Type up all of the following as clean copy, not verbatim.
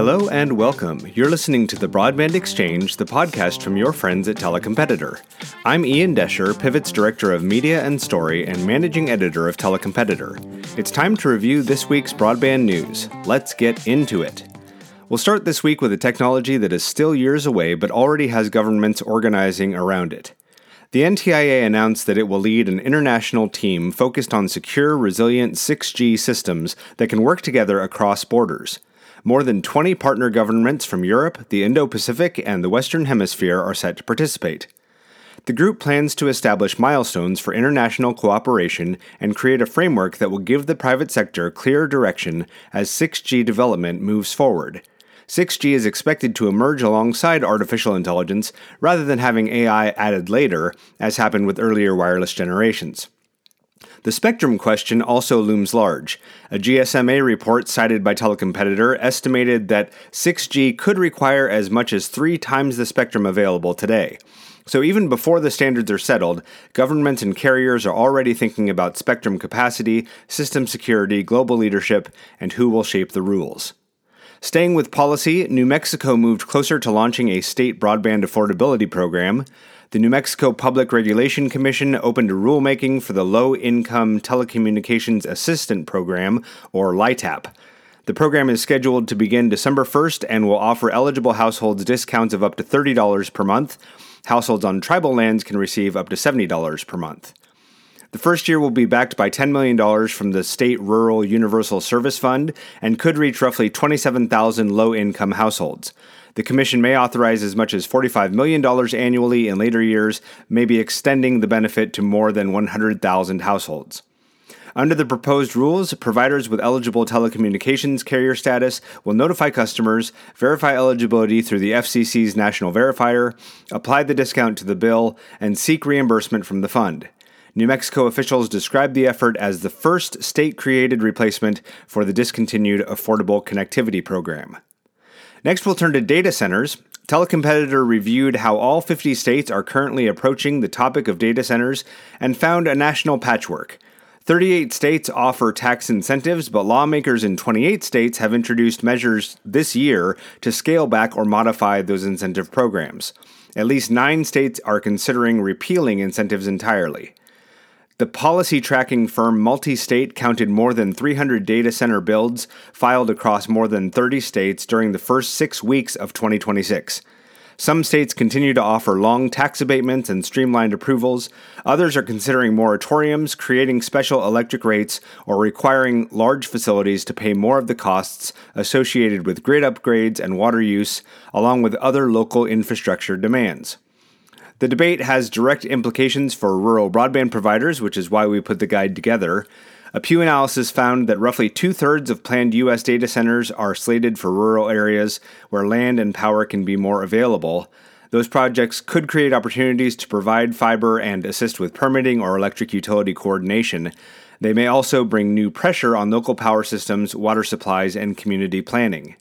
Hello and welcome. You're listening to The Broadband Exchange, the podcast from your friends at Telecompetitor. I'm Ian Desher, Pivot's Director of Media and Story and Managing Editor of Telecompetitor. It's time to review this week's broadband news. Let's get into it. We'll start this week with a technology that is still years away but already has governments organizing around it. The NTIA announced that it will lead an international team focused on secure, resilient 6G systems that can work together across borders. More than 20 partner governments from Europe, the Indo-Pacific, and the Western Hemisphere are set to participate. The group plans to establish milestones for international cooperation and create a framework that will give the private sector clear direction as 6G development moves forward. 6G is expected to emerge alongside artificial intelligence rather than having AI added later, as happened with earlier wireless generations. The spectrum question also looms large. A GSMA report cited by Telecompetitor estimated that 6G could require as much as 3 times the spectrum available today. So even before the standards are settled, governments and carriers are already thinking about spectrum capacity, system security, global leadership, and who will shape the rules. Staying with policy, New Mexico moved closer to launching a state broadband affordability program. The New Mexico Public Regulation Commission opened a rulemaking for the Low-Income Telecommunications Assistant Program, or LITAP. The program is scheduled to begin December 1st and will offer eligible households discounts of up to $30 per month. Households on tribal lands can receive up to $70 per month. The first year will be backed by $10 million from the State Rural Universal Service Fund and could reach roughly 27,000 low-income households. The Commission may authorize as much as $45 million annually in later years, maybe extending the benefit to more than 100,000 households. Under the proposed rules, providers with eligible telecommunications carrier status will notify customers, verify eligibility through the FCC's National Verifier, apply the discount to the bill, and seek reimbursement from the fund. New Mexico officials described the effort as the first state-created replacement for the discontinued Affordable Connectivity Program. Next, we'll turn to data centers. Telecompetitor reviewed how all 50 states are currently approaching the topic of data centers and found a national patchwork. 38 states offer tax incentives, but lawmakers in 28 states have introduced measures this year to scale back or modify those incentive programs. At least 9 states are considering repealing incentives entirely. The policy tracking firm Multistate counted more than 300 data center builds filed across more than 30 states during the first 6 weeks of 2026. Some states continue to offer long tax abatements and streamlined approvals. Others are considering moratoriums, creating special electric rates, or requiring large facilities to pay more of the costs associated with grid upgrades and water use, along with other local infrastructure demands. The debate has direct implications for rural broadband providers, which is why we put the guide together. A Pew analysis found that roughly 2/3 of planned U.S. data centers are slated for rural areas where land and power can be more available. Those projects could create opportunities to provide fiber and assist with permitting or electric utility coordination. They may also bring new pressure on local power systems, water supplies, and community planning.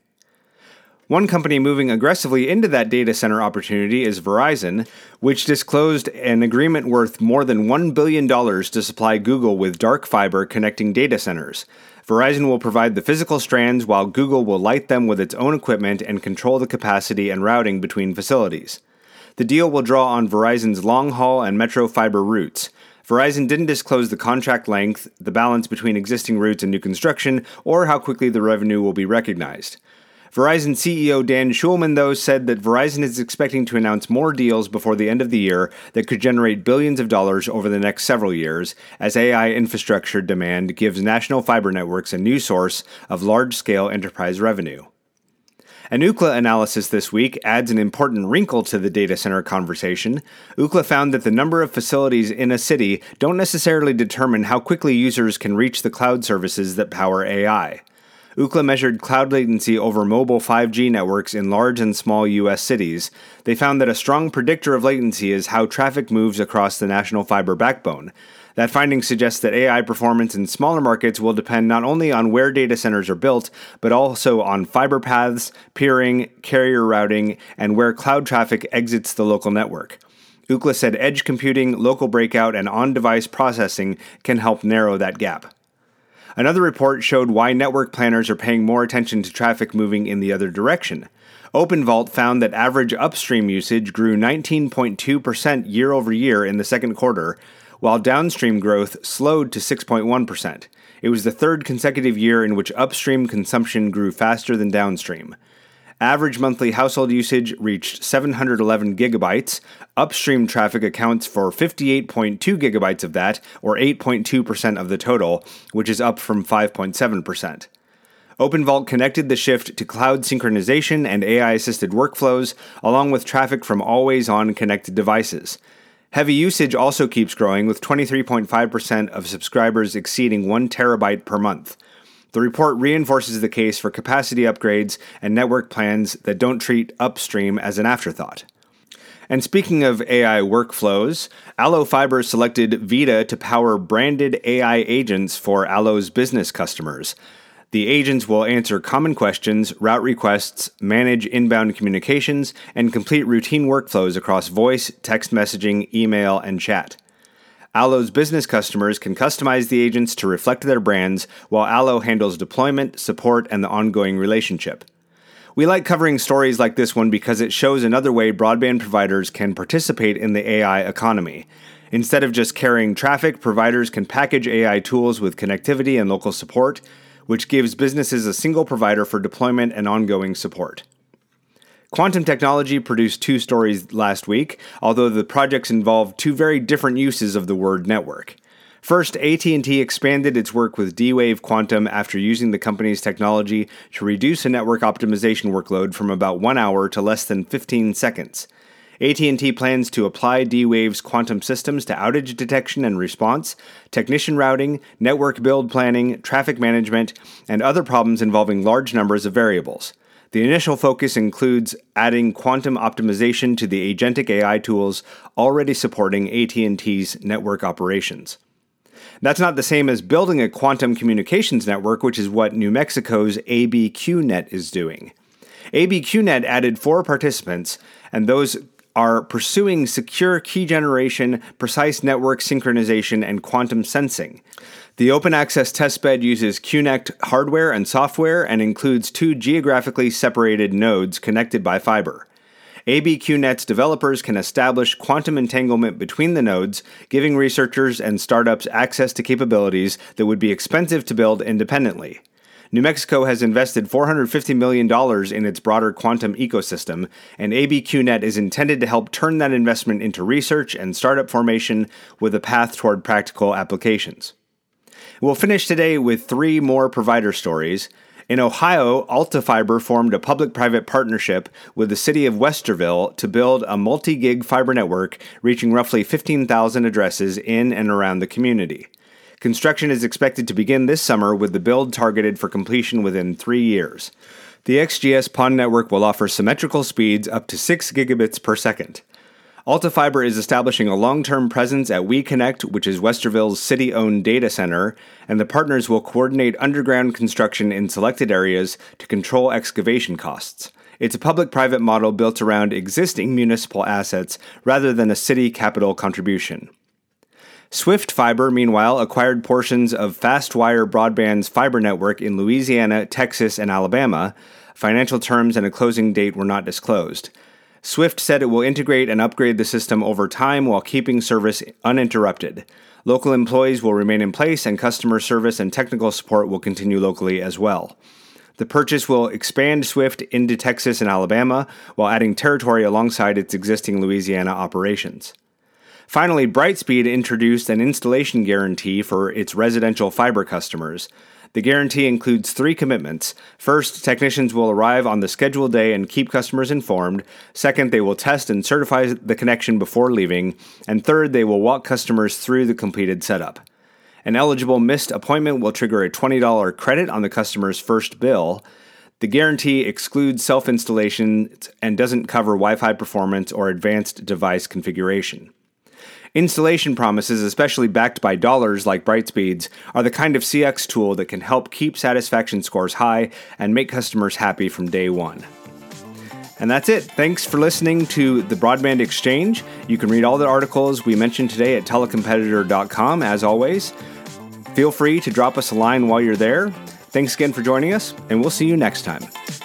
One company moving aggressively into that data center opportunity is Verizon, which disclosed an agreement worth more than $1 billion to supply Google with dark fiber connecting data centers. Verizon will provide the physical strands while Google will light them with its own equipment and control the capacity and routing between facilities. The deal will draw on Verizon's long-haul and metro fiber routes. Verizon didn't disclose the contract length, the balance between existing routes and new construction, or how quickly the revenue will be recognized. Verizon CEO Dan Schulman, though, said that Verizon is expecting to announce more deals before the end of the year that could generate billions of dollars over the next several years, as AI infrastructure demand gives national fiber networks a new source of large-scale enterprise revenue. An Ookla analysis this week adds an important wrinkle to the data center conversation. Ookla found that the number of facilities in a city don't necessarily determine how quickly users can reach the cloud services that power AI. Ookla measured cloud latency over mobile 5G networks in large and small U.S. cities. They found that a strong predictor of latency is how traffic moves across the national fiber backbone. That finding suggests that AI performance in smaller markets will depend not only on where data centers are built, but also on fiber paths, peering, carrier routing, and where cloud traffic exits the local network. Ookla said edge computing, local breakout, and on-device processing can help narrow that gap. Another report showed why network planners are paying more attention to traffic moving in the other direction. OpenVault found that average upstream usage grew 19.2% year over year in the second quarter, while downstream growth slowed to 6.1%. It was the third consecutive year in which upstream consumption grew faster than downstream. Average monthly household usage reached 711 gigabytes. Upstream traffic accounts for 58.2 gigabytes of that, or 8.2% of the total, which is up from 5.7%. OpenVault connected the shift to cloud synchronization and AI-assisted workflows, along with traffic from always-on connected devices. Heavy usage also keeps growing, with 23.5% of subscribers exceeding 1 terabyte per month. The report reinforces the case for capacity upgrades and network plans that don't treat upstream as an afterthought. And speaking of AI workflows, Allo Fiber selected Vita to power branded AI agents for Allo's business customers. The agents will answer common questions, route requests, manage inbound communications, and complete routine workflows across voice, text messaging, email, and chat. Allo's business customers can customize the agents to reflect their brands, while Allo handles deployment, support, and the ongoing relationship. We like covering stories like this one because it shows another way broadband providers can participate in the AI economy. Instead of just carrying traffic, providers can package AI tools with connectivity and local support, which gives businesses a single provider for deployment and ongoing support. Quantum Technology produced 2 stories last week, although the projects involved 2 very different uses of the word network. First, AT&T expanded its work with D-Wave Quantum after using the company's technology to reduce a network optimization workload from about 1 hour to less than 15 seconds. AT&T plans to apply D-Wave's quantum systems to outage detection and response, technician routing, network build planning, traffic management, and other problems involving large numbers of variables. The initial focus includes adding quantum optimization to the agentic AI tools already supporting AT&T's network operations. That's not the same as building a quantum communications network, which is what New Mexico's ABQNet is doing. ABQNet added 4 participants, and those are pursuing secure key generation, precise network synchronization, and quantum sensing. The open access testbed uses QNect hardware and software and includes 2 geographically separated nodes connected by fiber. ABQNet's developers can establish quantum entanglement between the nodes, giving researchers and startups access to capabilities that would be expensive to build independently. New Mexico has invested $450 million in its broader quantum ecosystem, and ABQNet is intended to help turn that investment into research and startup formation with a path toward practical applications. We'll finish today with 3 more provider stories. In Ohio, Alta Fiber formed a public-private partnership with the city of Westerville to build a multi-gig fiber network reaching roughly 15,000 addresses in and around the community. Construction is expected to begin this summer, with the build targeted for completion within 3 years. The XGS PON network will offer symmetrical speeds up to 6 gigabits per second. Alta Fiber is establishing a long-term presence at WeConnect, which is Westerville's city-owned data center, and the partners will coordinate underground construction in selected areas to control excavation costs. It's a public-private model built around existing municipal assets rather than a city capital contribution. Swift Fiber, meanwhile, acquired portions of FastWire Broadband's fiber network in Louisiana, Texas, and Alabama. Financial terms and a closing date were not disclosed. Swift said it will integrate and upgrade the system over time while keeping service uninterrupted. Local employees will remain in place, and customer service and technical support will continue locally as well. The purchase will expand Swift into Texas and Alabama while adding territory alongside its existing Louisiana operations. Finally, Brightspeed introduced an installation guarantee for its residential fiber customers. The guarantee includes 3 commitments. First, technicians will arrive on the scheduled day and keep customers informed. Second, they will test and certify the connection before leaving. And third, they will walk customers through the completed setup. An eligible missed appointment will trigger a $20 credit on the customer's first bill. The guarantee excludes self-installation and doesn't cover Wi-Fi performance or advanced device configuration. Installation promises, especially backed by dollars like Brightspeed's, are the kind of CX tool that can help keep satisfaction scores high and make customers happy from day one. And that's it. Thanks for listening to the Broadband Exchange. You can read all the articles we mentioned today at telecompetitor.com, as always. Feel free to drop us a line while you're there. Thanks again for joining us, and we'll see you next time.